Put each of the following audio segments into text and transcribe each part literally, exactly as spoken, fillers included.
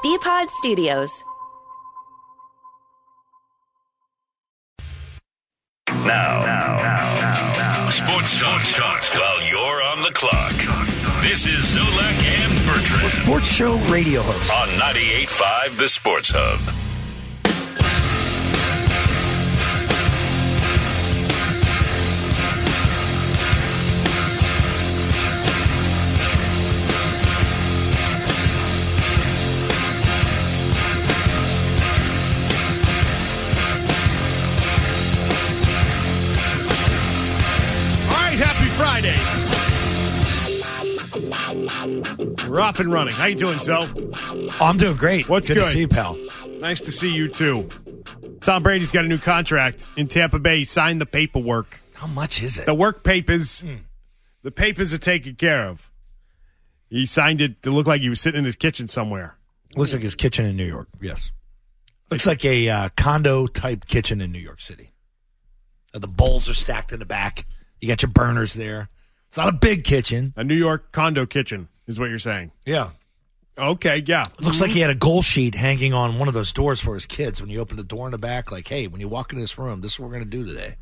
B-Pod Studios. Now, now, now, now, now. Sports talk, talk while you're on the clock. This is Zolak and Bertrand. We're sports show radio hosts. On ninety-eight point five The Sports Hub. Friday. We're off and running. How you doing, Zo? Oh, I'm doing great. What's good? good? to see you, pal. Nice to see you, too. Tom Brady's got a new contract in Tampa Bay. He signed the paperwork. How much is it? The work papers. Mm. The papers are taken care of. He signed it to look like he was sitting in his kitchen somewhere. Looks like his kitchen in New York, yes. Looks like a uh, condo-type kitchen in New York City. Uh, the bowls are stacked in the back. You got your burners there. It's not a big kitchen. A New York condo kitchen is what you're saying. Yeah. Okay, yeah. It looks mm-hmm. like he had a goal sheet hanging on one of those doors for his kids when you open the door in the back. Like, hey, when you walk into this room, this is what we're going to do today.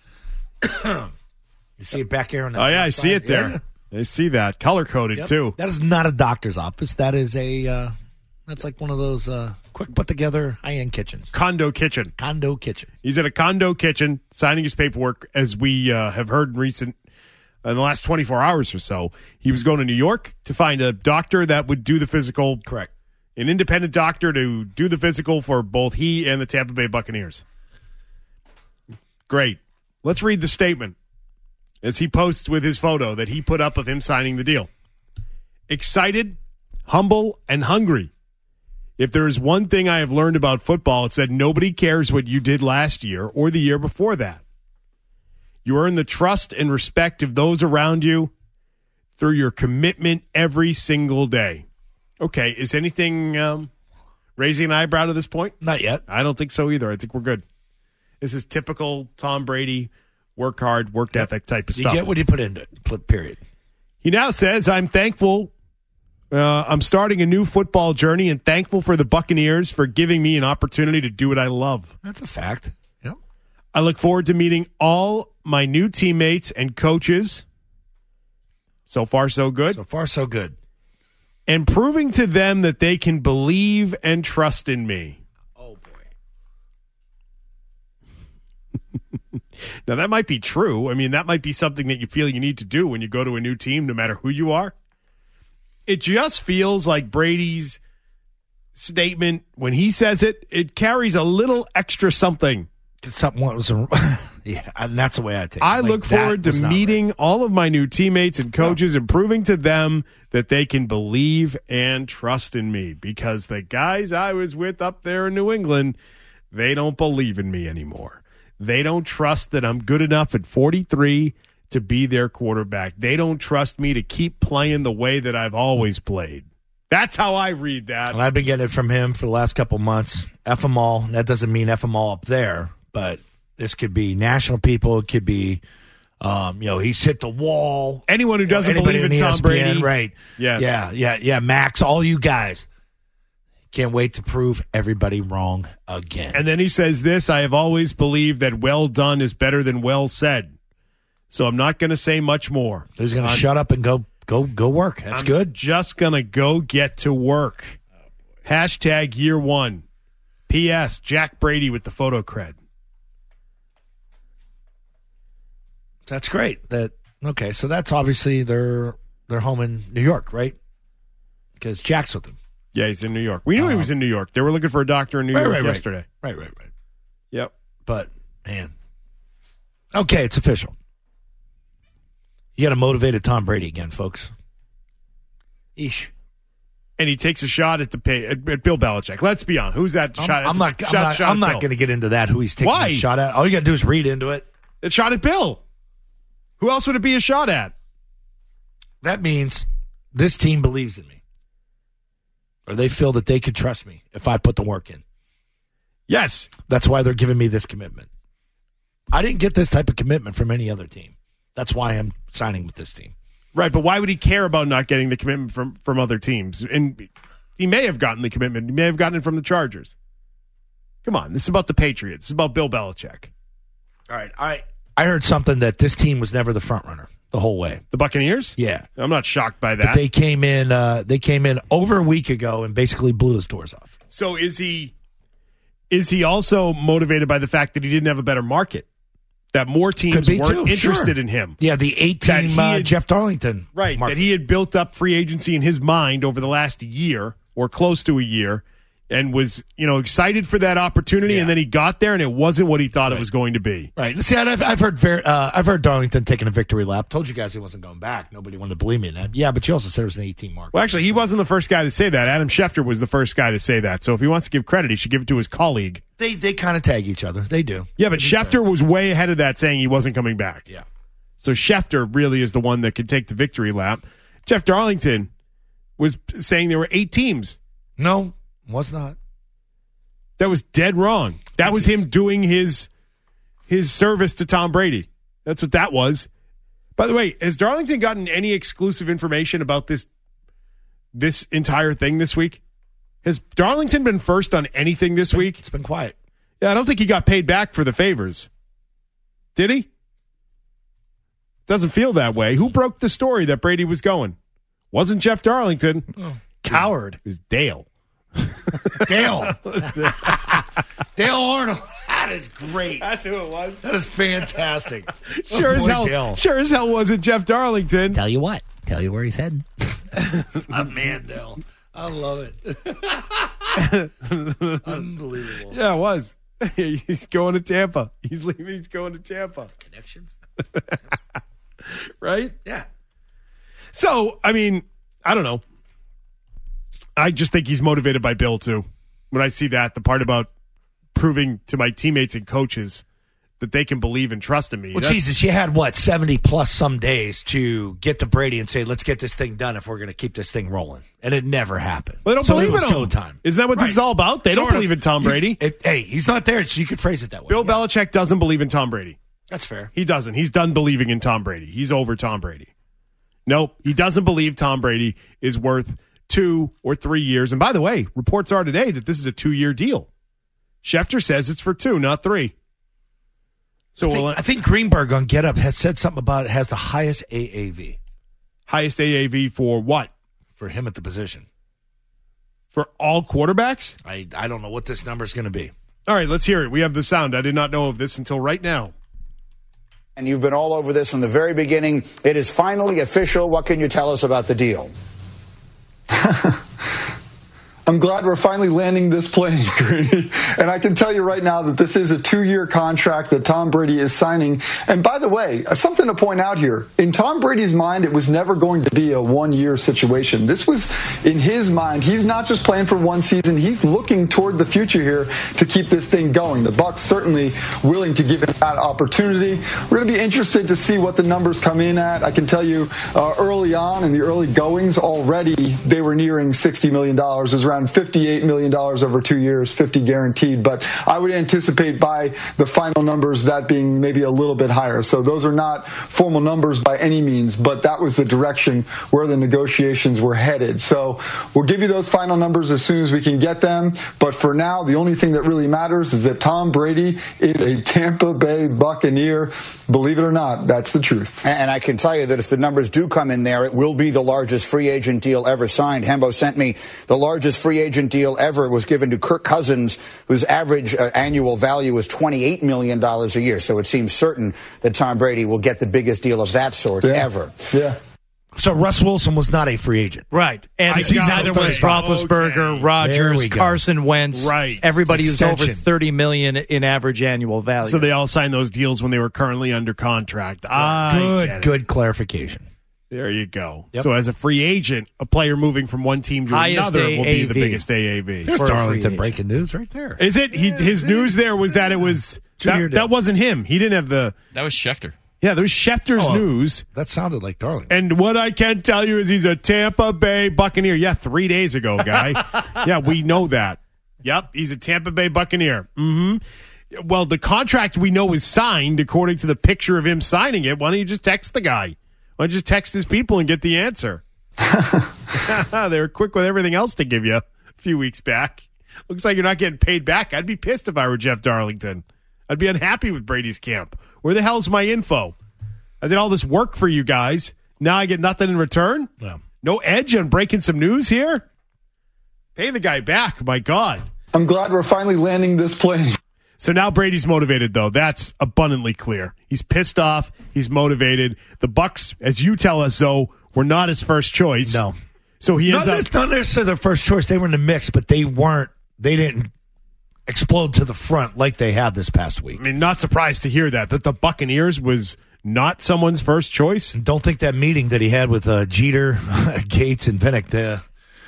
You see it back here on the Oh, yeah, I side? see it there. Yeah. I see that. Color-coded, yep. too. That is not a doctor's office. That is a, uh, that's like one of those uh, quick put-together high-end kitchens. Condo kitchen. Condo kitchen. He's at a condo kitchen signing his paperwork, as we uh, have heard in recent, in the last twenty-four hours or so. He was going to New York to find a doctor that would do the physical. Correct. An independent doctor to do the physical for both he and the Tampa Bay Buccaneers. Great. Let's read the statement as he posts with his photo that he put up of him signing the deal. Excited, humble, and hungry. If there is one thing I have learned about football, it's that nobody cares what you did last year or the year before that. You earn the trust and respect of those around you through your commitment every single day. Okay, is anything um, raising an eyebrow to this point? Not yet. I don't think so either. I think we're good. This is typical Tom Brady, work hard, work ethic type of you stuff. You get what you put into it, period. He now says, I'm thankful. Uh, I'm starting a new football journey and thankful for the Buccaneers for giving me an opportunity to do what I love. That's a fact. Yep. I look forward to meeting all my new teammates and coaches. So far, so good. So far, so good. And proving to them that they can believe and trust in me. Oh, boy. Now, that might be true. I mean, that might be something that you feel you need to do when you go to a new team, no matter who you are. It just feels like Brady's statement, when he says it, it carries a little extra something. Something was, yeah, and that's the way I take it. I like, look forward to meeting right. all of my new teammates and coaches yeah. and proving to them that they can believe and trust in me, because the guys I was with up there in New England, they don't believe in me anymore. They don't trust that I'm good enough at forty-three to be their quarterback. They don't trust me to keep playing the way that I've always played. That's how I read that. And I've been getting it from him for the last couple months. F them all. That doesn't mean F them all up there, but this could be national people. It could be, um, you know, he's hit the wall. Anyone who doesn't you know, believe in, in Tom E S P N, Brady. Right. Yes. Yeah, yeah, yeah. Max, all you guys. Can't wait to prove everybody wrong again. And then he says this, I have always believed that well done is better than well said. So I'm not going to say much more. So he's going to shut up and go go, go work. That's I'm good. Just going to go get to work. Oh, Hashtag year one. P S. Jack Brady with the photo cred. That's great. That okay, so that's obviously their their home in New York, right? Because Jack's with them. Yeah, he's in New York. We knew um, he was in New York. They were looking for a doctor in New right, York right, yesterday. Right, right, right. Yep. But, man. Okay, it's official. You got a motivated Tom Brady again, folks. Eesh. And he takes a shot at the pay, at, at Bill Belichick. Let's be honest. Who's that I'm, shot? I'm not, shot, I'm not, shot I'm not going to get into that, who he's taking Why? a shot at. All you got to do is read into it. It's shot at Bill. Who else would it be a shot at? That means this team believes in me. Or they feel that they could trust me if I put the work in. Yes. That's why they're giving me this commitment. I didn't get this type of commitment from any other team. That's why I'm signing with this team. Right, but why would he care about not getting the commitment from, from other teams? And He may have gotten the commitment. He may have gotten it from the Chargers. Come on, this is about the Patriots. This is about Bill Belichick. All right, I I heard something that this team was never the front runner the whole way. The Buccaneers? Yeah, I'm not shocked by that. But they came in. Uh, they came in over a week ago and basically blew his doors off. So is he? Is he also motivated by the fact that he didn't have a better market? That more teams weren't too, interested sure. in him. Yeah, the eight-team uh, had, Jeff Darlington. Right, market. that he had built up free agency in his mind over the last year or close to a year and was, you know, excited for that opportunity, yeah. and then he got there and it wasn't what he thought right. it was going to be. Right. See, I've, I've heard ver- uh, I've heard Darlington taking a victory lap. Told you guys he wasn't going back. Nobody wanted to believe me in that. Yeah, but you also said it was an eight-team market. Well, actually, he wasn't the first guy to say that. Adam Schefter was the first guy to say that. So if he wants to give credit, he should give it to his colleague. They they kind of tag each other. They do. Yeah, but Schefter was way ahead of that, saying he wasn't coming back. Yeah. So Schefter really is the one that could take the victory lap. Jeff Darlington was saying there were eight teams. No, was not. That was dead wrong. That was him doing his his service to Tom Brady. That's what that was. By the way, has Darlington gotten any exclusive information about this this entire thing this week? Has Darlington been first on anything this It's been, week? It's been quiet. Yeah, I don't think he got paid back for the favors. Did he? Doesn't feel that way. Who broke the story that Brady was going? Wasn't Jeff Darlington. Oh, coward. It was Dale. Dale. Dale Arnold. That is great. That's who it was. That is fantastic. Sure oh, as boy, hell. Dale. Sure as hell wasn't Jeff Darlington. Tell you what. Tell you where he's heading. A man, Dale. I love it. Unbelievable. Yeah, it was. He's going to Tampa. He's leaving. He's going to Tampa. Connections? Right? Yeah. So, I mean, I don't know. I just think he's motivated by Bill, too. When I see that, the part about proving to my teammates and coaches that they can believe and trust in me. Well, That's, Jesus, you had, what, seventy plus some days to get to Brady and say, let's get this thing done if we're going to keep this thing rolling. And it never happened. Well, they don't so believe it was in him. go time. Isn't that what Right. this is all about? They Sort don't believe of. in Tom Brady. You, it, hey, he's not there, so you could phrase it that way. Bill Yeah. Belichick doesn't believe in Tom Brady. That's fair. He doesn't. He's done believing in Tom Brady. He's over Tom Brady. Nope. He doesn't believe Tom Brady is worth two or three years. And by the way, reports are today that this is a two-year deal. Schefter says it's for two, not three. So I think, we'll, I think Greenberg on Get Up has said something about it has the highest A A V highest A A V for what? for him at the position. For all quarterbacks? I, I don't know what this number is going to be. All right, let's hear it. We have the sound. I did not know of this until right now. And you've been all over this from the very beginning. It is finally official. What can you tell us about the deal? I'm glad we're finally landing this plane, Greeny. And I can tell you right now that this is a two-year contract that Tom Brady is signing. And by the way, something to point out here. In Tom Brady's mind, it was never going to be a one-year situation. This was, in his mind, he's not just playing for one season. He's looking toward the future here to keep this thing going. The Bucs certainly willing to give him that opportunity. We're going to be interested to see what the numbers come in at. I can tell you uh, early on in the early goings already, they were nearing sixty million dollars. It was around fifty-eight million dollars over two years, fifty guaranteed. But I would anticipate by the final numbers that being maybe a little bit higher. So those are not formal numbers by any means, but that was the direction where the negotiations were headed. So we'll give you those final numbers as soon as we can get them. But for now, the only thing that really matters is that Tom Brady is a Tampa Bay Buccaneer. Believe it or not, that's the truth. And I can tell you that if the numbers do come in there, it will be the largest free agent deal ever signed. Hembo sent me the largest free agent deal ever was given to Kirk Cousins, whose average uh, annual value is twenty-eight million dollars a year. So it seems certain that Tom Brady will get the biggest deal of that sort yeah. ever. Yeah. So Russ Wilson was not a free agent. Right. And I got neither it. was Roethlisberger, Okay. There Rodgers, we go. Carson Wentz. Right. Everybody who's over Extension. thirty million dollars in average annual value. So they all signed those deals when they were currently under contract. I get Good, it. good clarification. There you go. Yep. So as a free agent, a player moving from one team to Highest another will be the A A V. biggest A A V. There's For a free Darlington agent. breaking news right there. Is it? He, his news there was that it was Two-year that, deal. that wasn't him. He didn't have the That was Schefter. yeah. There was Schefter's Oh. news, That sounded like Darlington. and what I can tell you is he's a Tampa Bay Buccaneer. Yeah, three days ago, guy. Yeah, we know that. Yep, he's a Tampa Bay Buccaneer. Mm-hmm. Well, the contract we know is signed according to the picture of him signing it. Why don't you just text the guy? Why don't you just text his people and get the answer? They were quick with everything else to give you a few weeks back. Looks like you're not getting paid back. I'd be pissed if I were Jeff Darlington. I'd be unhappy with Brady's camp. Where the hell's my info? I did all this work for you guys. Now I get nothing in return? No, no edge on breaking some news here? Pay the guy back, my God. I'm glad we're finally landing this plane. So now Brady's motivated, though. That's abundantly clear. He's pissed off. He's motivated. The Bucks, as you tell us, though, were not his first choice. No. So he ends not, up... Not necessarily their first choice. They were in the mix, but they weren't. They didn't explode to the front like they have this past week. I mean, not surprised to hear that, that the Buccaneers was not someone's first choice. And don't think that meeting that he had with uh, Jeter, Gates, and Vinnick uh,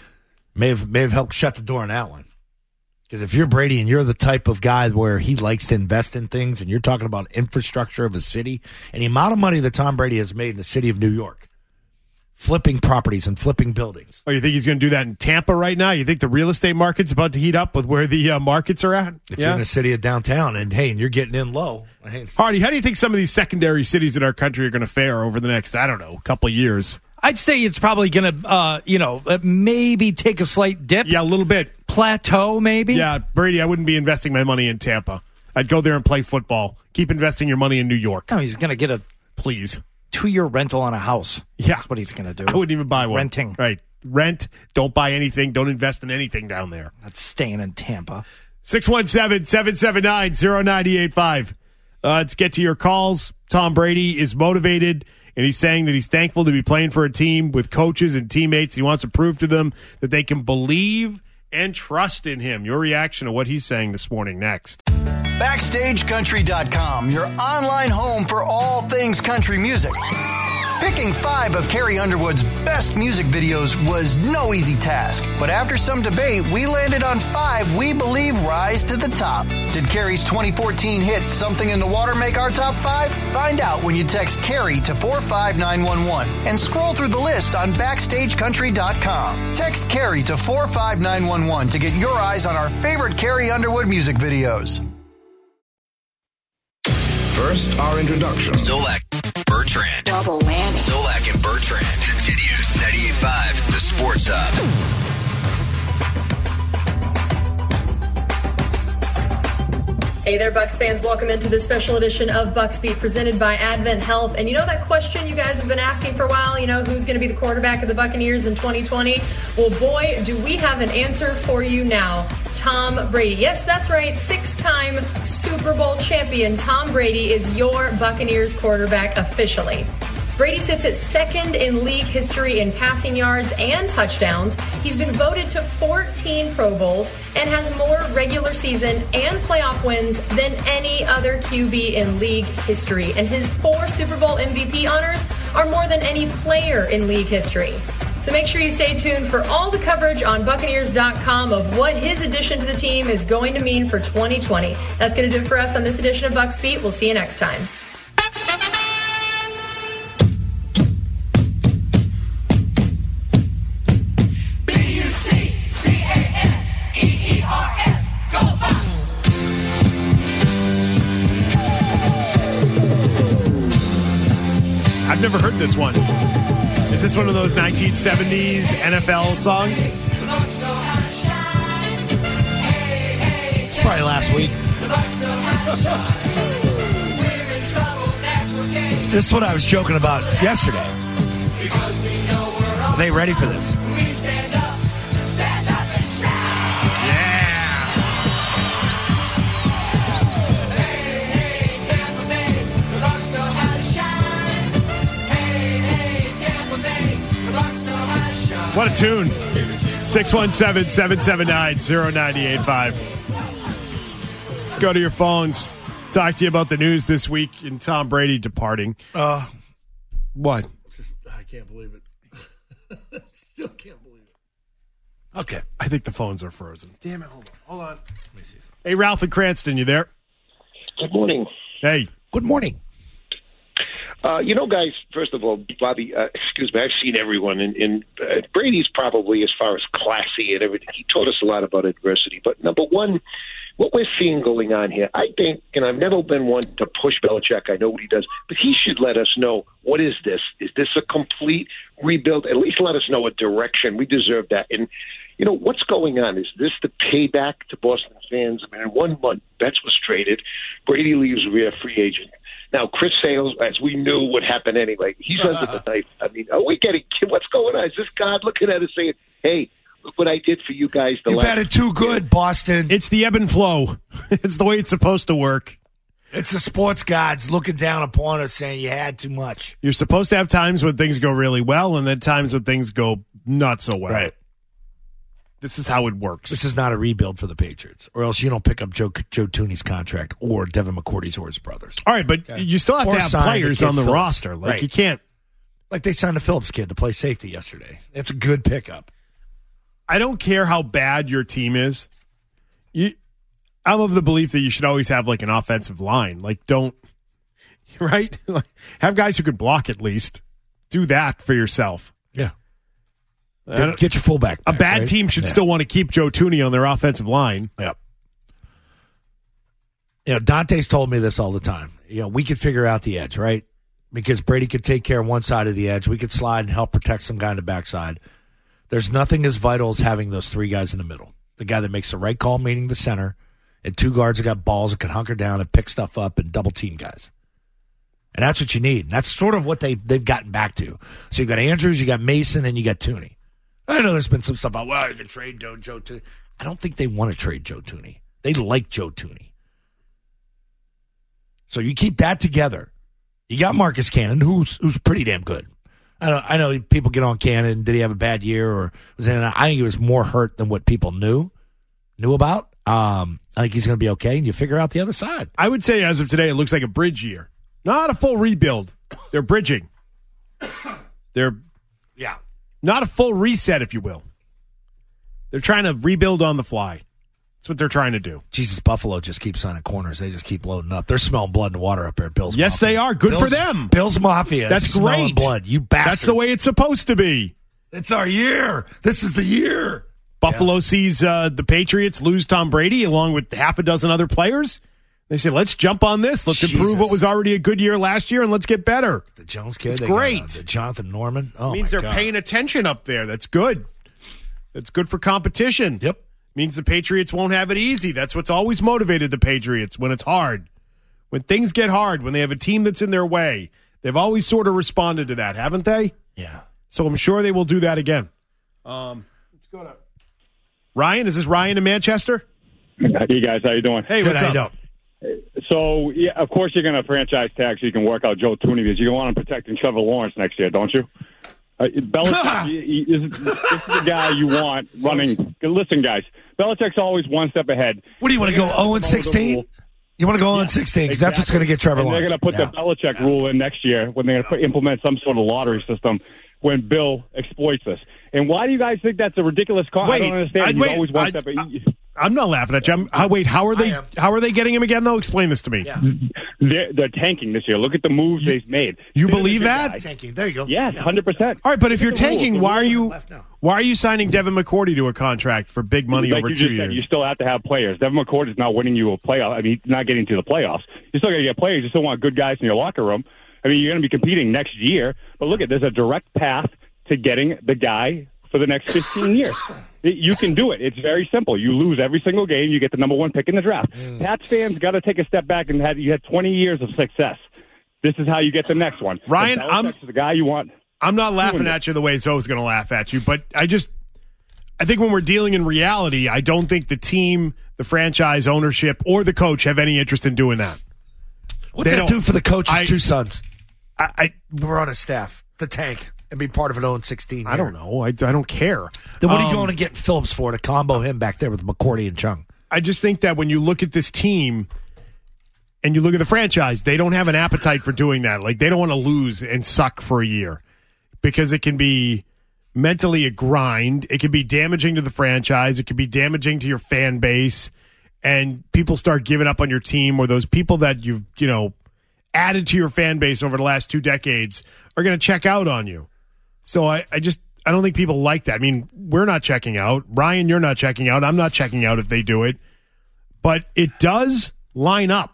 may have may have helped shut the door on that one. Because if you're Brady and you're the type of guy where he likes to invest in things, and you're talking about infrastructure of a city, and the amount of money that Tom Brady has made in the city of New York, flipping properties and flipping buildings. Oh, you think he's going to do that in Tampa right now? You think the real estate market's about to heat up with where the uh, markets are at? If yeah. you're in a city of downtown and, hey, and you're getting in low. Hey. Hardy, how do you think some of these secondary cities in our country are going to fare over the next, I don't know, couple of years? I'd say it's probably going to, uh, you know, maybe take a slight dip. Yeah, a little bit. Plateau, maybe. Yeah, Brady, I wouldn't be investing my money in Tampa. I'd go there and play football. Keep investing your money in New York. No, he's going to get a Please. two-year rental on a house. Yeah. That's what he's going to do. I wouldn't even buy one. Renting. Right. Rent. Don't buy anything. Don't invest in anything down there. That's staying in Tampa. six one seven, seven seven nine, zero nine eight five. Uh, let's get to your calls. Tom Brady is motivated, and he's saying that he's thankful to be playing for a team with coaches and teammates. He wants to prove to them that they can believe and trust in him. Your reaction to what he's saying this morning next. Backstage Country dot com, your online home for all things country music. Picking five of Carrie Underwood's best music videos was no easy task, but after some debate, we landed on five we believe rise to the top. Did Carrie's twenty fourteen hit Something in the Water make our top five? Find out when you text Carrie to four five nine one one and scroll through the list on Backstage Country dot com. Text Carrie to four five nine one one to get your eyes on our favorite Carrie Underwood music videos. First, our introduction. Zolak, Bertrand. Double whammy. Zolak and Bertrand. Continues ninety-eight point five, the Sports Hub. Hey there, Bucs fans. Welcome into this special edition of Bucs Beat presented by Advent Health. And you know that question you guys have been asking for a while, you know, who's going to be the quarterback of the Buccaneers in twenty twenty? Well, boy, do we have an answer for you now. Tom Brady. Yes, that's right. Six-time Super Bowl champion Tom Brady is your Buccaneers quarterback officially. Brady sits at second in league history in passing yards and touchdowns. He's been voted to fourteen Pro Bowls and has more regular season and playoff wins than any other Q B in league history. And his four Super Bowl M V P honors are more than any player in league history. So make sure you stay tuned for all the coverage on Buccaneers dot com of what his addition to the team is going to mean for twenty twenty. That's going to do it for us on this edition of Bucs Beat. We'll see you next time. I've never heard this one. Is this one of those nineteen seventies N F L songs? It's probably last week. This is what I was joking about yesterday. Are they ready for this? What a tune. six one seven, seven seven nine, zero nine eight five. Let's go to your phones. Talk to you about the news this week and Tom Brady departing. Uh, what? Just, I can't believe it. Still can't believe it. Okay. I think the phones are frozen. Damn it. Hold on. Hold on. Let me see something. Hey, Ralph and Cranston, you there? Good morning. Hey. Good morning. Uh, you know, guys, first of all, Bobby, uh, excuse me, I've seen everyone, and, and uh, Brady's probably, as far as classy and everything, he taught us a lot about adversity. But number one, what we're seeing going on here, I think, and I've never been one to push Belichick. I know what he does, but he should let us know, what is this? Is this a complete rebuild? At least let us know a direction. We deserve that. And, you know, what's going on? Is this the payback to Boston fans? I mean, in one month, Betts was traded. Brady leaves via free agent. Now, Chris Sales, as we knew, would happen anyway. He's under the knife. I mean, are we getting – what's going on? Is this God looking at us saying, hey, look what I did for you guys. The You've last had it too good, Boston. It's the ebb and flow. It's the way it's supposed to work. It's the sports gods looking down upon us saying you had too much. You're supposed to have times when things go really well and then times when things go not so well. Right. This is how it works. This is not a rebuild for the Patriots, or else you don't pick up Joe Joe Tooney's contract or Devin McCourty's or his brothers. All right, but okay. you still have or to have players on the Phillips. roster. Like right. you can't. Like they signed a Phillips kid to play safety yesterday. It's a good pickup. I don't care how bad your team is. You, I'm of the belief that you should always have like an offensive line. Like don't, right? Like, have guys who can block at least. Do that for yourself. Yeah. Get, get your fullback back, a bad right? team should yeah. still want to keep Joe Tooney on their offensive line. Yep. You know, Dante's told me this all the time. You know, we could figure out the edge, right? Because Brady could take care of one side of the edge. We could slide and help protect some guy on the backside. There's nothing as vital as having those three guys in the middle. The guy that makes the right call, meaning the center, and two guards that got balls that can hunker down and pick stuff up and double team guys. And that's what you need. And that's sort of what they, they've gotten back to. So you got Andrews, you got Mason, and you got Tooney. I know there's been some stuff about, well, you can trade Joe, Joe Tooney. I don't think they want to trade Joe Tooney. They like Joe Tooney. So you keep that together. You got Marcus Cannon, who's who's pretty damn good. I know, I know people get on Cannon. Did he have a bad year? Or was it, I think he was more hurt than what people knew knew about. Um, I think he's going to be okay, and you figure out the other side. I would say as of today, it looks like a bridge year. Not a full rebuild. They're bridging. They're yeah. Not a full reset, if you will. They're trying to rebuild on the fly. That's what they're trying to do. Jesus, Buffalo just keeps signing corners. They just keep loading up. They're smelling blood and water up there, Bills Yes, Mafia. they are. Good Bills, for them. Bills Mafia. That's smelling great. blood. You bastards. That's the way it's supposed to be. It's our year. This is the year. Buffalo yeah. sees uh, the Patriots lose Tom Brady along with half a dozen other players. They say, let's jump on this. Let's Jesus. improve what was already a good year last year, and let's get better. The Jones kid. It's they great. Got, uh, the Jonathan Norman. Oh, it means my they're God. paying attention up there. That's good. That's good for competition. Yep. Means the Patriots won't have it easy. That's what's always motivated the Patriots when it's hard. When things get hard, when they have a team that's in their way, they've always sort of responded to that, haven't they? Yeah. So I'm sure they will do that again. Um, let's go to Ryan. Is this Ryan in Manchester? Hey, guys. How you doing? Hey, Good, what's how up? you doing? So, yeah, of course you're going to franchise tag so you can work out Joe Tooney because you want him protecting Trevor Lawrence next year, don't you? Uh, Belichick you, you, this, this is the guy you want running. Listen, guys, Belichick's always one step ahead. What do you want to go oh and sixteen? You want to go oh and sixteen because that's what's going to get Trevor and Lawrence. They're going to put yeah. the Belichick yeah. rule in next year when they're going to implement some sort of lottery system when Bill exploits this. And why do you guys think that's a ridiculous call? Wait, I don't understand. I, He's wait, always one I, step ahead. I'm not laughing at you. I'm, I, wait, how are they? How are they getting him again? Though, explain this to me. Yeah. They're, they're tanking this year. Look at the moves you, they've made. You They're believe the that? guy. Tanking. There you go. Yes, hundred yeah. percent. All right, but if you're tanking, rules. why are you why are you signing Devin McCourty to a contract for big money like over you two just years? Said, you still have to have players. Devin McCourty is not winning you a playoff. I mean, not getting to the playoffs. You still got to get players. You still want good guys in your locker room. I mean, you're going to be competing next year. But look at there's a direct path to getting the guy for the next fifteen years. You can do it. It's very simple. You lose every single game. You get the number one pick in the draft. Mm. Pats fans got to take a step back and had you had twenty years of success. This is how you get the next one. Ryan, I'm the guy you want. I'm not laughing at you the way Zoe's going to laugh at you, but I just I think when we're dealing in reality, I don't think the team, the franchise ownership, or the coach have any interest in doing that. What's They that don't- do for the coach's I- two sons? I, I We're on his staff. The tank. And be part of an oh and sixteen. I don't know. I, I don't care. Then what are you Um, going to get Phillips for to combo him back there with McCourty and Chung? I just think that when you look at this team and you look at the franchise, they don't have an appetite for doing that. Like, they don't want to lose and suck for a year because it can be mentally a grind. It can be damaging to the franchise. It can be damaging to your fan base. And people start giving up on your team, or those people that you've, you know, added to your fan base over the last two decades are going to check out on you. So I, I just, I don't think people like that. I mean, we're not checking out. Ryan, you're not checking out. I'm not checking out if they do it. But it does line up.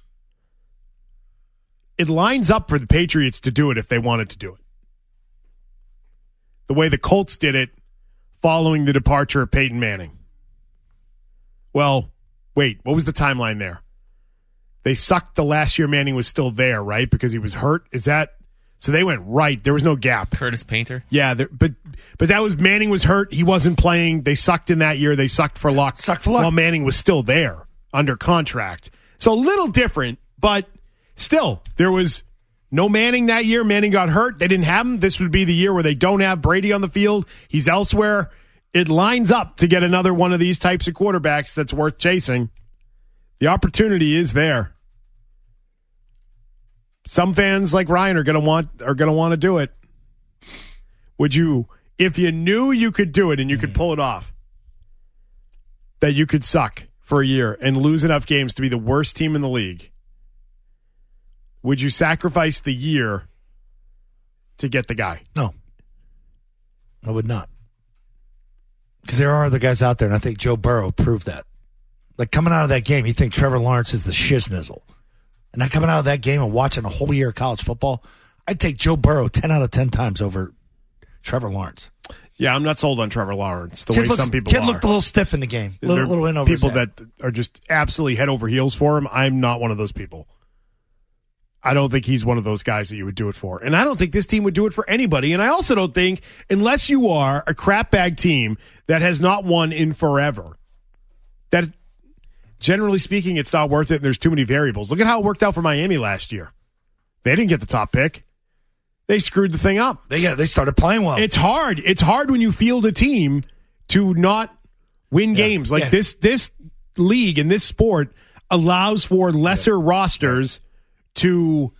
It lines up for the Patriots to do it if they wanted to do it. The way the Colts did it following the departure of Peyton Manning. Well, wait, what was the timeline there? They sucked the last year Manning was still there, right? Because he was hurt. Is that so? They went right. There was no gap. Curtis Painter. Yeah, there, but but that was Manning was hurt. He wasn't playing. They sucked in that year. They sucked for luck. Sucked for luck. While Manning was still there under contract. So a little different, but still there was no Manning that year. Manning got hurt. They didn't have him. This would be the year where they don't have Brady on the field. He's elsewhere. It lines up to get another one of these types of quarterbacks that's worth chasing. The opportunity is there. Some fans like Ryan are going to want are going to want to do it. Would you, if you knew you could do it and you could pull it off, that you could suck for a year and lose enough games to be the worst team in the league, would you sacrifice the year to get the guy? No. I would not. Because there are other guys out there, and I think Joe Burrow proved that. Like, coming out of that game, you think Trevor Lawrence is the shiznizzle. And not coming out of that game and watching a whole year of college football, I'd take Joe Burrow ten out of ten times over Trevor Lawrence. Yeah, I'm not sold on Trevor Lawrence the kid way looks, some people kid are. Kid looked a little stiff in the game. A little, little in over people his head. that are just absolutely head over heels for him. I'm not one of those people. I don't think he's one of those guys that you would do it for. And I don't think this team would do it for anybody. And I also don't think, unless you are a crapbag team that has not won in forever, that generally speaking, it's not worth it. And there's too many variables. Look at how it worked out for Miami last year. They didn't get the top pick. They screwed the thing up. They yeah, they started playing well. It's hard. It's hard when you field a team to not win yeah. games. Like yeah. this this league and this sport allows for lesser yeah. rosters to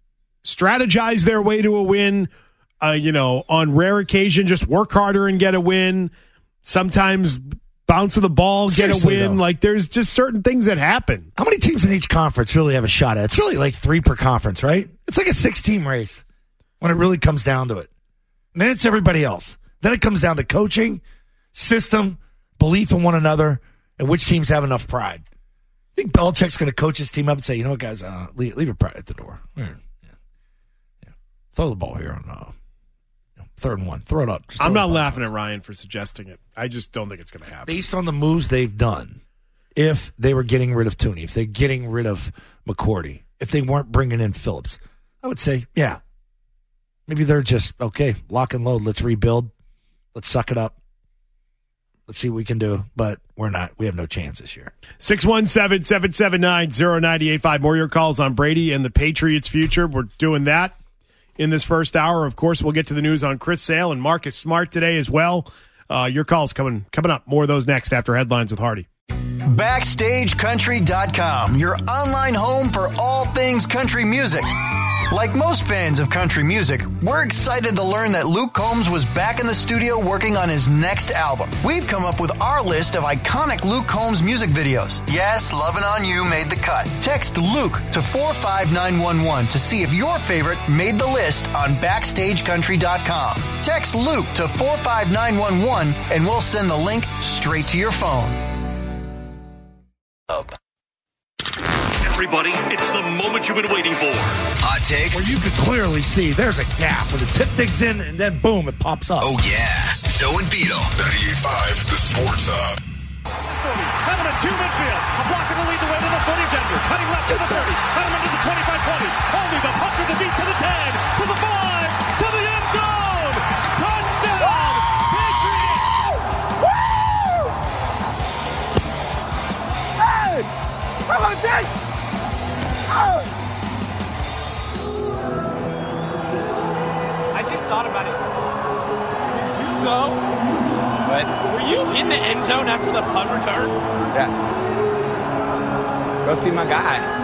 strategize their way to a win. Uh, you know, on rare occasion, just work harder and get a win. Sometimes bounce of the ball, Seriously, get a win. Though. Like, there's just certain things that happen. How many teams in each conference really have a shot at it? It's really like three per conference, right? It's like a six-team race when it really comes down to it. And then it's everybody else. Then it comes down to coaching, system, belief in one another, and which teams have enough pride. I think Belichick's going to coach his team up and say, you know what, guys, uh, leave, leave your pride at the door. Yeah. Yeah. Yeah. Throw the ball here on uh, third and one. Throw it up. Just I'm not laughing at Ryan for suggesting it. I just don't think it's going to happen. Based on the moves they've done, if they were getting rid of Tooney, if they're getting rid of McCourty, if they weren't bringing in Phillips, I would say, yeah. Maybe they're just, okay, lock and load. Let's rebuild. Let's suck it up. Let's see what we can do. But we're not. We have no chance this year. six one seven, seven seven nine, zero nine eight five. More of your calls on Brady and the Patriots' future. We're doing that in this first hour. Of course, we'll get to the news on Chris Sale and Marcus Smart today as well. Uh, your calls coming coming up. More of those next after Headlines with Hardy. Backstage Country dot com, your online home for all things country music. Like most fans of country music, we're excited to learn that Luke Combs was back in the studio working on his next album. We've come up with our list of iconic Luke Combs music videos. Yes, Lovin' On You made the cut. Text Luke to four five nine one one to see if your favorite made the list on Backstage Country dot com. Text Luke to four five nine one one and we'll send the link straight to your phone. Up. Everybody, it's the moment you've been waiting for. Hot takes. Where you can clearly see there's a gap where the tip digs in and then boom, it pops up. Oh, yeah. Zoe and Beetle. ninety-eight point five, the Sports Hub. Having a two midfield. A blocker to lead the way to the forty. Denver. Cutting left to the thirty. Had him into the twenty-five twenty. Only the puck to the beat to the ten. To the five. To the end zone. Touchdown. Patriots. Woo! Hey! How about this? Oh! I just thought about it. Did you go? What? Were you in the end zone after the punt return? Yeah. Go see my guy.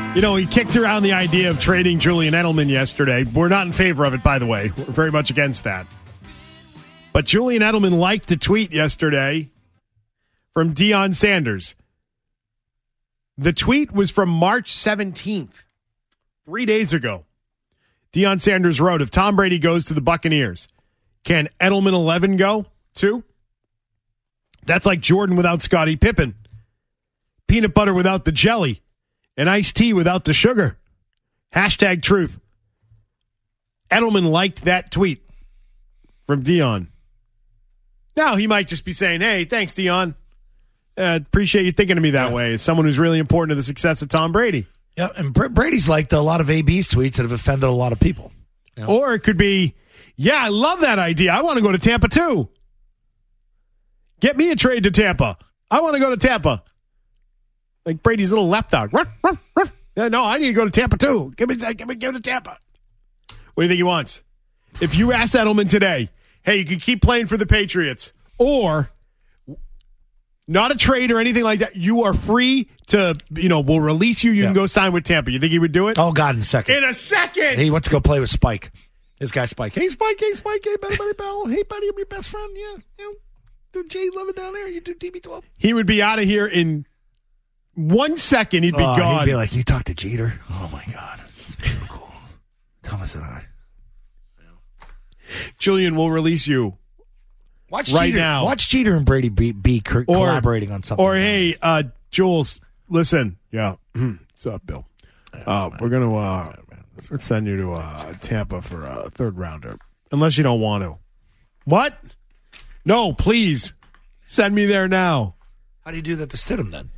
You know, he kicked around the idea of trading Julian Edelman yesterday. We're not in favor of it, by the way. We're very much against that. But Julian Edelman liked a tweet yesterday from Deion Sanders. The tweet was from March seventeenth, three days ago. Deion Sanders wrote, if Tom Brady goes to the Buccaneers, can Edelman eleven go too? That's like Jordan without Scottie Pippen. Peanut butter without the jelly. And iced tea without the sugar. Hashtag truth. Edelman liked that tweet from Deion. Now he might just be saying, hey, thanks, Deion. Uh, appreciate you thinking of me that yeah. way as someone who's really important to the success of Tom Brady. Yeah, and Br- Brady's liked a lot of A B's tweets that have offended a lot of people. You know? Or it could be, yeah, I love that idea. I want to go to Tampa too. Get me a trade to Tampa. I want to go to Tampa. Like Brady's little lapdog. Ruff, ruff, ruff. Yeah, no, I need to go to Tampa too. Give me, give me, give me to Tampa. What do you think he wants? If you asked Edelman today, hey, you can keep playing for the Patriots, or not a trade or anything like that, you are free to, you know, we'll release you. You yeah. can go sign with Tampa. You think he would do it? Oh, God, in a second. In a second. He wants to go play with Spike. This guy Spike. Hey, Spike. Hey, Spike. Hey, buddy, buddy, pal. Hey, buddy, I'm your best friend. Yeah, you know, do Jay Levin down there. You do T B twelve. He would be out of here in one second. He'd be oh, gone. He'd be like, you talked to Jeter? Oh, my God. It's so cool. Thomas and I. Julian will release you. Watch right Jeter, now. Watch Jeter and Brady be, be co- or, collaborating on something. Or, hey, uh, Jules, listen. Yeah. What's up, Bill? Uh, we're going to uh, let's send you to uh, Tampa for a third rounder. Unless you don't want to. What? No, please. Send me there now. How do you do that to Stidham then?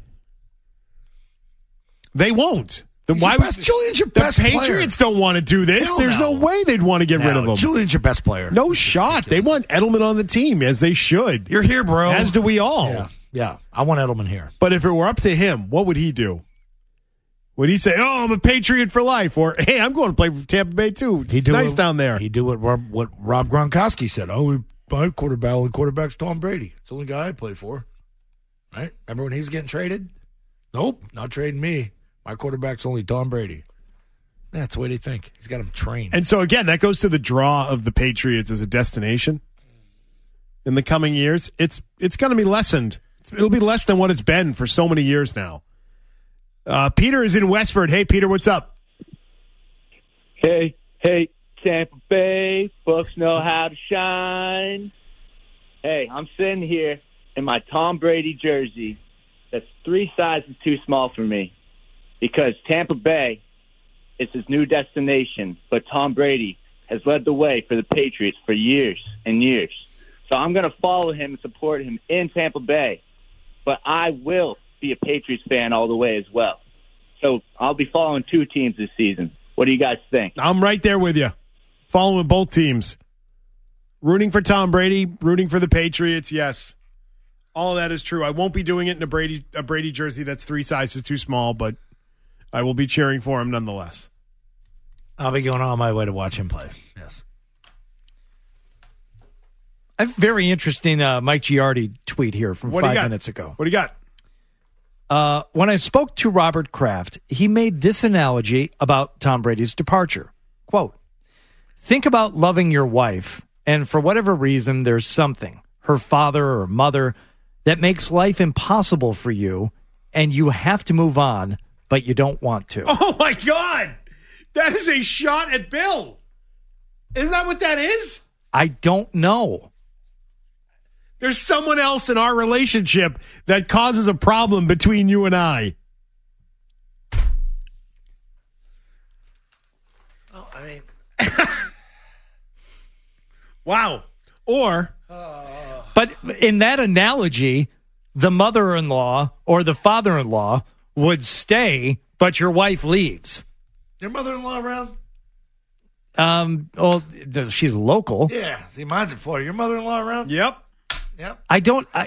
They won't. The, He's why your best, would, Julian's your the best Patriots player. don't want to do this. Hell There's no. no way they'd want to get no, rid of him. Julian's your best player. No That's shot. ridiculous. They want Edelman on the team, as they should. You're here, bro. As do we all. Yeah, yeah. I want Edelman here. But if it were up to him, what would he do? Would he say, oh, I'm a Patriot for life? Or, hey, I'm going to play for Tampa Bay, too. It's nice what, down there. He'd do what Rob, what Rob Gronkowski said. Oh, my quarterback, only quarterback's Tom Brady. It's the only guy I play for. Right? Remember when he was getting traded? Nope, not trading me. My quarterback's only Tom Brady. That's the way they think. He's got him trained. And so, again, that goes to the draw of the Patriots as a destination in the coming years. It's it's going to be lessened. It'll be less than what it's been for so many years now. Uh, Peter is in Westford. Hey, Peter, what's up? Hey, hey, Tampa Bay. Bucks know how to shine. Hey, I'm sitting here in my Tom Brady jersey that's three sizes too small for me because Tampa Bay is his new destination, but Tom Brady has led the way for the Patriots for years and years. So I'm going to follow him and support him in Tampa Bay, but I will be a Patriots fan all the way as well. So I'll be following two teams this season. What do you guys think? I'm right there with you. Following both teams. Rooting for Tom Brady, rooting for the Patriots, yes. All of that is true. I won't be doing it in a Brady a Brady jersey that's three sizes too small, but I will be cheering for him nonetheless. I'll be going on my way to watch him play. Yes. A very interesting uh, Mike Giardi tweet here from what five minutes ago. What do you got? Uh, when I spoke to Robert Kraft, he made this analogy about Tom Brady's departure. Quote, think about loving your wife, and for whatever reason, there's something, her father or mother, that makes life impossible for you, and you have to move on, but you don't want to. Oh, my God. That is a shot at Bill. Isn't that what that is? I don't know. There's someone else in our relationship that causes a problem between you and I. Well, I mean... Wow. Or... But in that analogy, the mother-in-law or the father-in-law would stay, but your wife leaves. Your mother-in-law around? Um. Well, she's local. Yeah. See, mine's in Florida. Your mother-in-law around? Yep. Yep. I don't. I,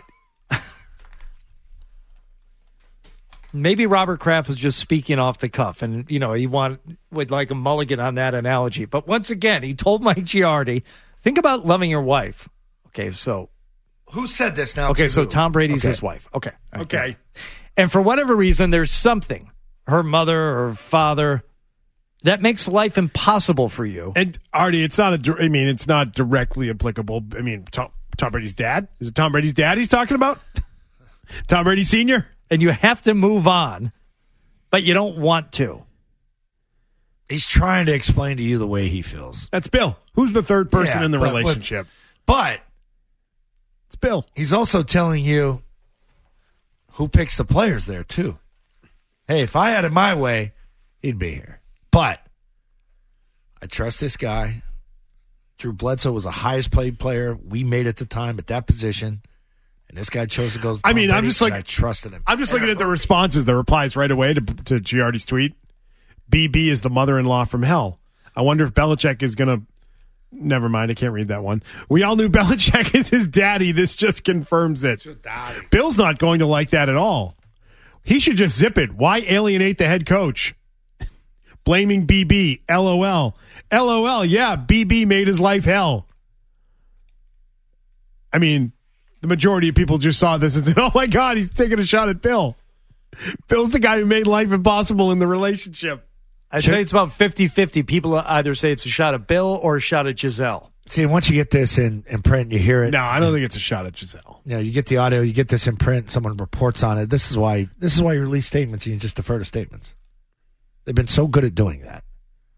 maybe Robert Kraft was just speaking off the cuff, and you know he want would like a mulligan on that analogy. But once again, he told Mike Giardi, "Think about loving your wife." Okay, so who said this now? Okay, to so who? Tom Brady's okay. his wife. Okay. Okay. And for whatever reason, there's something, her mother or father, that makes life impossible for you. And Artie, it's not a. dir- I mean, it's not directly applicable. I mean, Tom, Tom Brady's dad. Is it Tom Brady's dad he's talking about? Tom Brady Senior. And you have to move on, but you don't want to. He's trying to explain to you the way he feels. That's Bill. Who's the third person Yeah, in the but- relationship? But it's Bill. He's also telling you who picks the players there, too. Hey, if I had it my way, he'd be here. But I trust this guy. Drew Bledsoe was the highest paid player we made at the time at that position. And this guy chose to go to Tom I mean, I'm Brady, just like and I trusted him. I'm just looking at the responses, the replies right away to to Giardi's tweet. B B is the mother-in-law from hell. I wonder if Belichick is going to. Never mind, I can't read that one. We all knew Belichick is his daddy. This just confirms it. Bill's not going to like that at all. He should just zip it. Why alienate the head coach? Blaming B B. LOL. LOL. Yeah, B B made his life hell. I mean, the majority of people just saw this and said, oh my God, he's taking a shot at Bill. Bill's the guy who made life impossible in the relationship. I'd say it's about fifty-fifty. People either say it's a shot at Bill or a shot at Giselle. See, once you get this in, in print, you hear it. No, I don't think it's a shot at Giselle. You know, you get the audio, you get this in print, someone reports on it. This is why this is why you release statements and you just defer to statements. They've been so good at doing that.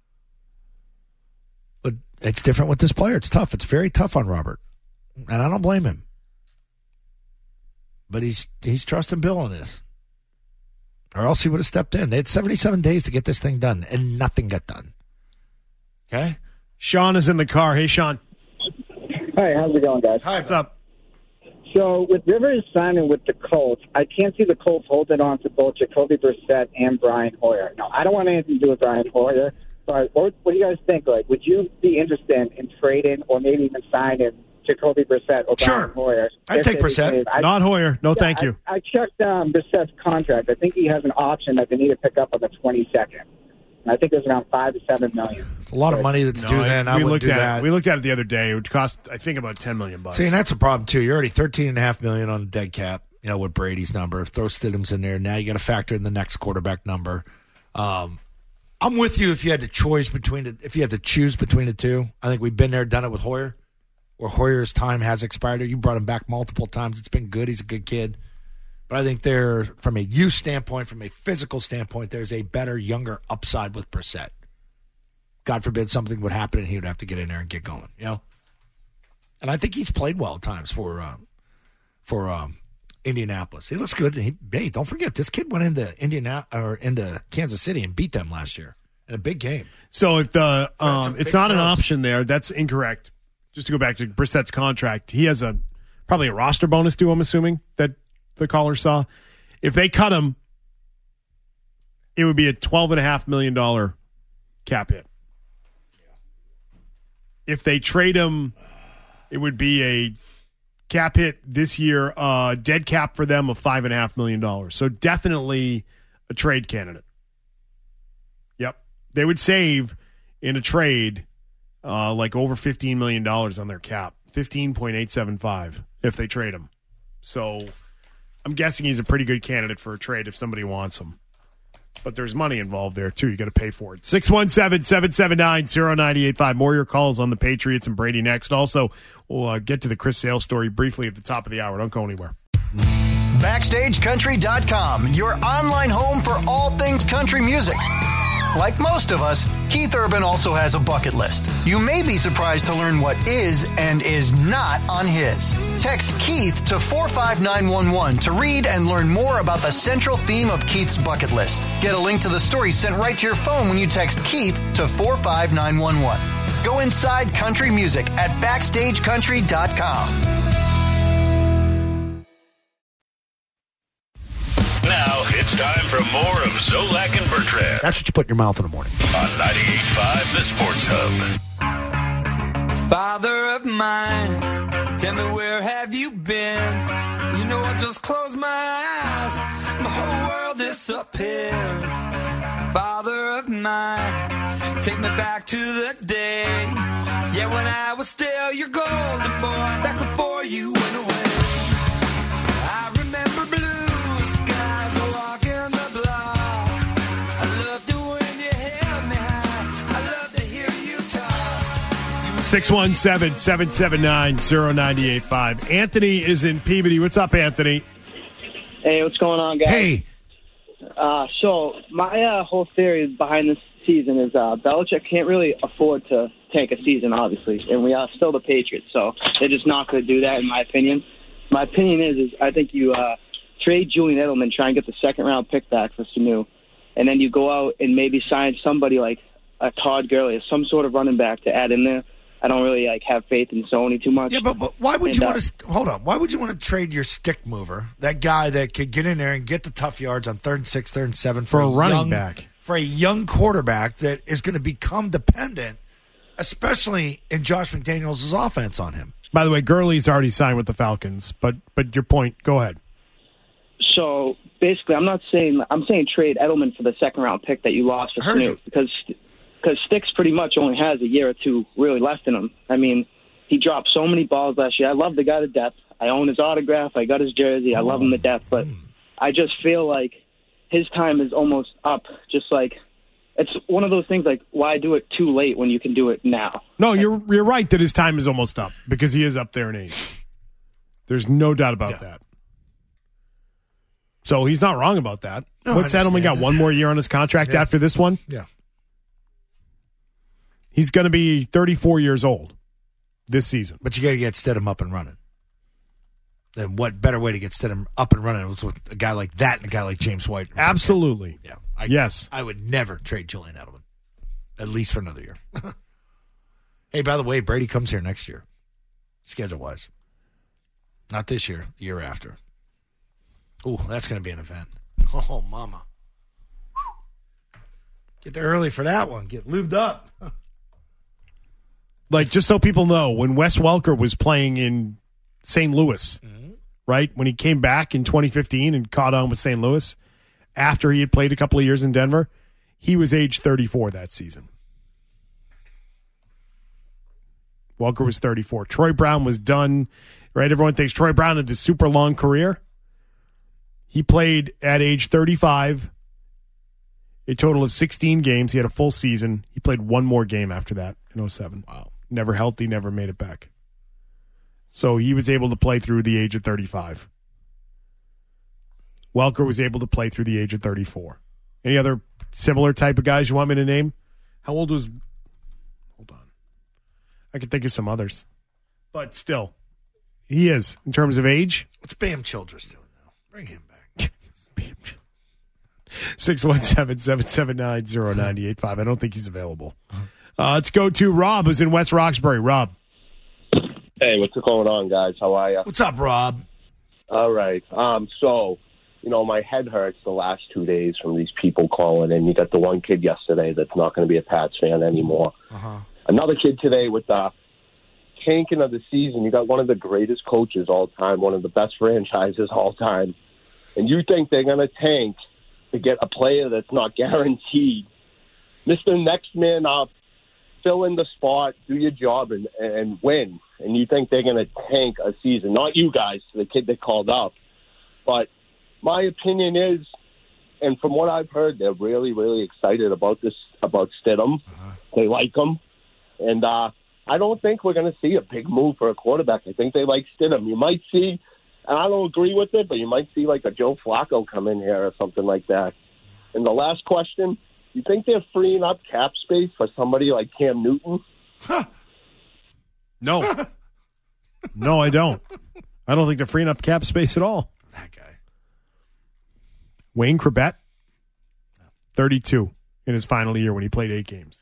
But it's different with this player. It's tough. It's very tough on Robert. And I don't blame him. But he's he's trusting Bill on this. Or else he would have stepped in. They had seventy-seven days to get this thing done, and nothing got done. Okay? Sean is in the car. Hey, Sean. Hi, how's it going, guys? Hi, what's up? So, with Rivers signing with the Colts, I can't see the Colts holding on to both Jacoby Brissett and Brian Hoyer. Now, I don't want anything to do with Brian Hoyer, but what, what do you guys think? Like, would you be interested in trading or maybe even signing Jacoby Brissett or Sure. Brian Hoyer? I'd If take they Brissett. became- I- Not Hoyer. No, Yeah, thank I- you. I, checked um, Brissett's contract. I think he has an option that they need to pick up on the twenty-second. And I think it was around five to seven million. It's a lot of money that's No, due I- then. I we would looked do at that. It. We looked at it the other day. It would cost, I think, about ten million bucks. See, and that's a problem, too. You're already thirteen and a half million on the dead cap, you know, with Brady's number. Throw Stidham's in there. Now you got to factor in the next quarterback number. Um, I'm with you if you had to choose between it, if you had to choose between the two. I think we've been there, done it with Hoyer, where Hoyer's time has expired. You brought him back multiple times. It's been good. He's a good kid. But I think there, from a youth standpoint, from a physical standpoint, there's a better, younger upside with Brissett. God forbid something would happen and he would have to get in there and get going, you know? And I think he's played well at times for uh, for um, Indianapolis. He looks good. And he, hey, don't forget, this kid went into Indiana or into Kansas City and beat them last year in a big game. So if the That's um, a it's big not an throws. option there, that's incorrect. Just to go back to Brissett's contract, he has a probably a roster bonus due, I'm assuming, that the caller saw. If they cut him, it would be a twelve point five million dollars cap hit. If they trade him, it would be a cap hit this year, uh, dead cap for them of five point five million dollars. So definitely a trade candidate. Yep. They would save in a trade uh, like over fifteen million dollars on their cap. fifteen point eight seven five if they trade him. So I'm guessing he's a pretty good candidate for a trade if somebody wants him. But there's money involved there, too. You got to pay for it. six one seven, seven seven nine, zero nine eight five. More of your calls on the Patriots and Brady next. Also, we'll uh, get to the Chris Sale story briefly at the top of the hour. Don't go anywhere. Backstage Country dot com, your online home for all things country music. Like most of us, Keith Urban also has a bucket list. You may be surprised to learn what is and is not on his. Text Keith to four five nine one one to read and learn more about the central theme of Keith's bucket list. Get a link to the story sent right to your phone when you text Keith to four five nine one one. Go inside country music at Backstage Country dot com. Now it's time for more of Zolak and Bertrand That's what you put in your mouth in the morning. on ninety-eight point five The Sports Hub. Father of mine, tell me where have you been? You know I just closed my eyes, my whole world disappeared. Father of mine, take me back to the day, yeah, when I was still your golden boy, back before you went away. I remember blue skies walking the block, six one seven, seven seven nine, zero nine eight five. Anthony is in Peabody. What's up, Anthony? Hey, what's going on, guys? Hey. Uh, so my uh, whole theory behind this season is uh, Belichick can't really afford to tank a season, obviously, and we are still the Patriots, so they're just not going to do that, in my opinion. My opinion is, is I think you uh, trade Julian Edelman, try and get the second-round pick back for Sanu, and then you go out and maybe sign somebody like a Todd Gurley or some sort of running back to add in there. I don't really like have faith in Sony too much. Yeah, but, but why would and, you uh, want to hold on? Why would you want to trade your stick mover, that guy that could get in there and get the tough yards on third and six, third and seven For a running young, back. for a young quarterback that is going to become dependent, especially in Josh McDaniels' offense on him? By the way, Gurley's already signed with the Falcons, but but your point, go ahead. So basically, I'm not saying I'm saying trade Edelman for the second round pick that you lost for Heard Snoop you. because because Sticks pretty much only has a year or two really left in him. I mean, he dropped so many balls last year. I love the guy to death. I own his autograph. I got his jersey. I love him to death. But I just feel like his time is almost up. Just like it's one of those things. Like, why do it too late when you can do it now? No, you're you're right that his time is almost up because he is up there in age. There's no doubt about yeah. that. So he's not wrong about that. No, What's Edelman got? One more year on his contract yeah. after this one? Yeah. He's going to be thirty-four years old this season. But you got to get Stidham up and running. And what better way to get Stidham up and running was with a guy like that and a guy like James White? Absolutely. Yeah. I, yes. I would never trade Julian Edelman, at least for another year. Hey, by the way, Brady comes here next year, schedule-wise. Not this year, the year after. Ooh, that's going to be an event. Oh, mama. Get there early for that one. Get lubed up. Like, just so people know, when Wes Welker was playing in Saint Louis, mm-hmm. right, when he came back in twenty fifteen and caught on with Saint Louis, after he had played a couple of years in Denver, he was age thirty-four that season. Welker was thirty-four. Troy Brown was done, right? Everyone thinks Troy Brown had this super long career. He played at age thirty-five, a total of sixteen games. He had a full season. He played one more game after that in oh seven. Wow. Never healthy, never made it back. So he was able to play through the age of thirty-five. Welker was able to play through the age of thirty-four. Any other similar type of guys you want me to name? How old was... Hold on. I can think of some others. But still, he is, in terms of age. What's Bam Childress doing now? Bring him back. Bam six one seven, seven seven nine, zero nine eight five. I don't think he's available. Uh, let's go to Rob, who's in West Roxbury. Rob. Hey, what's going on, guys? How are you? What's up, Rob? All right. Um, so, you know, my head hurts the last two days from these people calling in. You got the one kid yesterday that's not going to be a Pats fan anymore. Uh-huh. Another kid today with the tanking of the season. You got one of the greatest coaches all time, one of the best franchises all time. And you think they're going to tank to get a player that's not guaranteed. Mister Next Man Up, fill in the spot, do your job, and, and win. And you think they're going to tank a season. Not you guys, the kid that called up. But my opinion is, and from what I've heard, they're really, really excited about this, about Stidham. Uh-huh. They like him. And uh, I don't think we're going to see a big move for a quarterback. I think they like Stidham. You might see, and I don't agree with it, but you might see like a Joe Flacco come in here or something like that. And the last question, you think they're freeing up cap space for somebody like Cam Newton? Huh. No. No, I don't. I don't think they're freeing up cap space at all. That guy. Wayne Chrebet, thirty-two in his final year when he played eight games.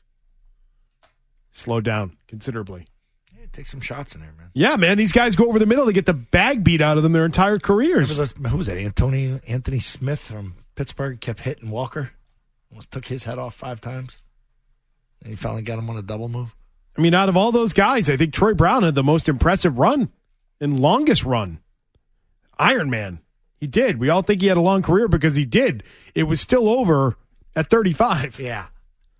Slowed down considerably. Yeah, take some shots in there, man. Yeah, man. These guys go over the middle. They get the bag beat out of them their entire careers. Those, who was that? Anthony, Anthony Smith from Pittsburgh kept hitting Walker. Almost took his head off five times. And he finally got him on a double move. I mean, out of all those guys, I think Troy Brown had the most impressive run and longest run. Iron Man. He did. We all think he had a long career because he did. It was still over at thirty-five. Yeah.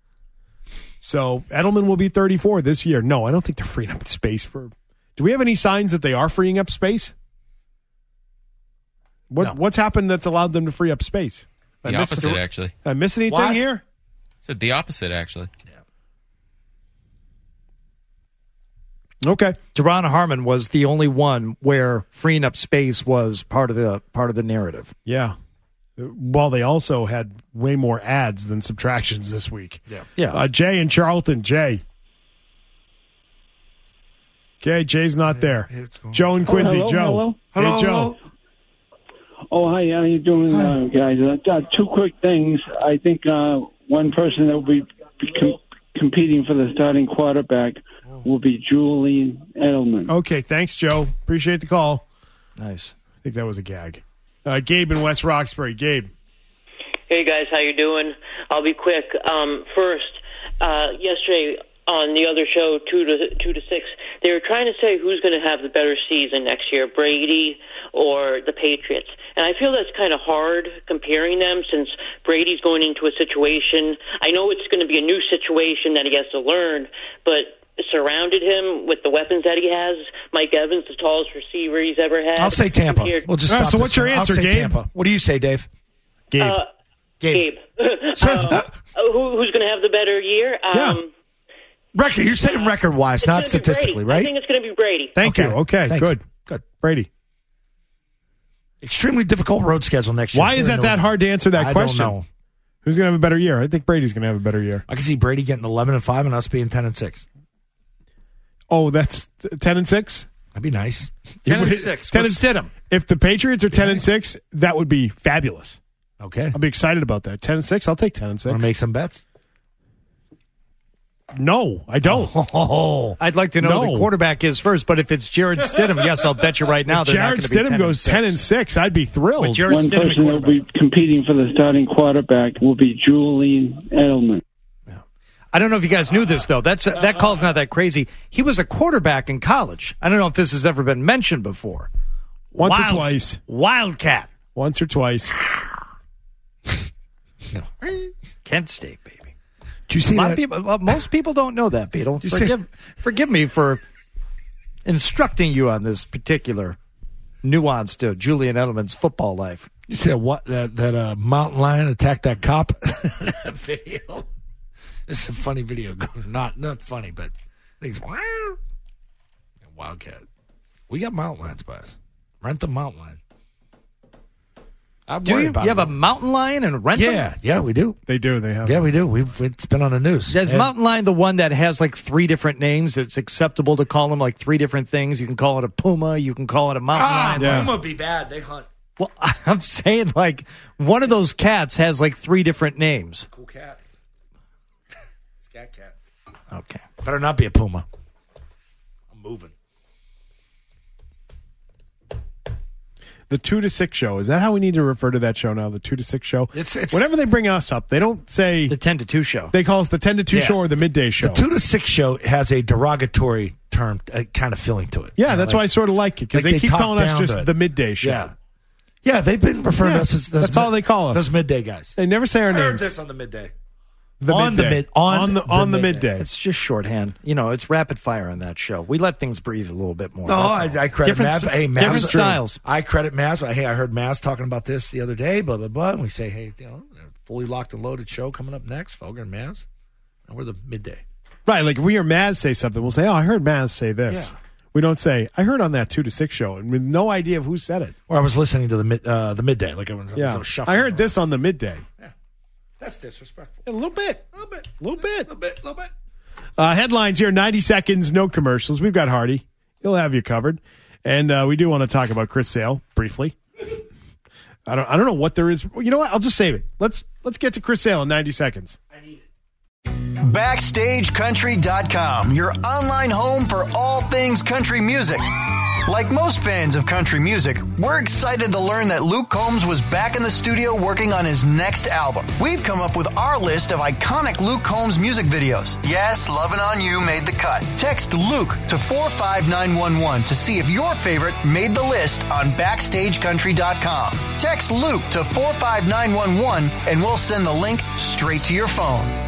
So Edelman will be thirty-four this year. No, I don't think they're freeing up space for. Do we have any signs that they are freeing up space? What no. What's happened that's allowed them to free up space? The I opposite, missed, actually. I missed anything What? here? Said the opposite, actually. Yeah. Okay. Deron Harmon was the only one where freeing up space was part of the part of the narrative. Yeah. Well, they also had way more adds than subtractions this week. Yeah. Yeah. Uh, Jay in Charlton. Jay. Okay, Jay's not there. Joe and Quincy. Oh, hello, Joe. hello. Hey, Joe. Oh, hi. How you doing, uh, guys? Uh, uh, two quick things. I think uh, one person that will be com- competing for the starting quarterback will be Julian Edelman. Okay, thanks, Joe. Appreciate the call. Nice. I think that was a gag. Uh, Gabe in West Roxbury. Gabe. Hey guys, how you doing? I'll be quick. Um, first, uh, yesterday on the other show, two to two to six, they were trying to say who's going to have the better season next year, Brady or the Patriots. And I feel that's kind of hard comparing them since Brady's going into a situation. I know it's going to be a new situation that he has to learn, but surrounded him with the weapons that he has. Mike Evans, the tallest receiver he's ever had. I'll say Tampa. Compared- We'll just All right, stop so this what's your one. answer, I'll say Gabe? Tampa. What do you say, Dave? Gabe. Uh, Gabe. Gabe. uh, who, who's going to have the better year? Um, Record. You're saying record-wise, not it's gonna be statistically, Brady. I right? think it's going to be Brady. Thank Okay. you. Okay, Thanks. good. Good. Brady. Extremely difficult road schedule next year. Why is that that hard to answer that I question? don't know. Who's going to have a better year? I think Brady's going to have a better year. I can see Brady getting eleven and five and us being ten and six. Oh, that's ten and six? That'd be nice. ten and six. ten We'll and sit 'em. If the Patriots are ten and six, that would be fabulous. Okay. I'll be excited about that. ten and six, I'll take ten and six. Want to make some bets? No, I don't. Oh, I'd like to know No. who the quarterback is first, but if it's Jared Stidham, yes, I'll bet you right now If they're not Jared going to be Stidham ten goes and ten and six, I'd be thrilled. With Jared One Stidham at person that will quarterback. be competing for the starting quarterback will be Julian Edelman. I don't know if you guys knew this, though. That's that call's not that crazy. He was a quarterback in college. I don't know if this has ever been mentioned before. Once Wild- or twice. Wildcat. Once or twice. Kent State, baby. Do you see A lot that? of people, well, most people don't know that, Beetle. You see- Forgive, forgive me for instructing you on this particular nuance to Julian Edelman's football life. You see that what that that uh, mountain lion attacked that cop? That video. It's a funny video. Not not funny, but things. Wow. Wildcat. We got mountain lions by us. Rent the mountain lion. I'm Do worried you? about You it. have a mountain lion and rent them? Yeah, yeah, we do. They do. They have. Yeah, we do. We've it's been on the news. Is And- mountain lion the one that has like three different names? It's acceptable to call them like three different things. You can call it a puma. You can call it a mountain Ah, lion. Puma would be bad. They hunt. Well, I'm saying like one of those cats has like three different names. Cool cat. Scat cat. Okay. Better not be a puma. I'm moving. The two to six show. Is that how we need to refer to that show now? The two to six show? It's, it's Whenever they bring us up, they don't say the ten to two show. They call us the ten to two Yeah. show or the midday show. The two to six show has a derogatory term uh, kind of feeling to it. yeah, You know, that's like- why I sort of like it because like they, keep talk calling us down to just it. the midday show. Yeah. Yeah, they've been referring Yeah, to us as those that's all they call us. Those midday guys. They never say our I heard names. this on the midday. The on the midday. mid on, on the, the on the midday. midday. It's just shorthand. You know, it's rapid fire on that show. We let things breathe a little bit more. No, I, That's all. I credit different, Maz. st- Hey, Maz, different styles. I credit Maz. Hey, I heard Maz talking about this the other day. Blah blah blah. And we say, hey, you know, fully locked and loaded show coming up next. Felger and Maz, and we're the midday. Right, like if we hear Maz say something, we'll say, "Oh, I heard Maz say this." Yeah. We don't say, "I heard on that two to six show," and with no idea of who said it. Or I was listening to the mid uh, the midday, like I was, Yeah, I was shuffling. I heard this on the midday. That's disrespectful. A little bit, A little bit, a little bit. a little bit, a little bit. Uh, headlines here: ninety seconds, no commercials. We've got Hardy; he'll have you covered, and uh, we do want to talk about Chris Sale briefly. I don't, I don't know what there is. You know what? I'll just save it. Let's let's get to Chris Sale in ninety seconds. Backstage Country dot com, your online home for all things country music. Like most fans of country music, we're excited to learn that Luke Combs was back in the studio working on his next album. We've come up with our list of iconic Luke Combs music videos. Yes, Lovin' On You made the cut. Text Luke to four five nine one one to see if your favorite made the list on Backstage Country dot com. Text Luke to four five nine one one and we'll send the link straight to your phone.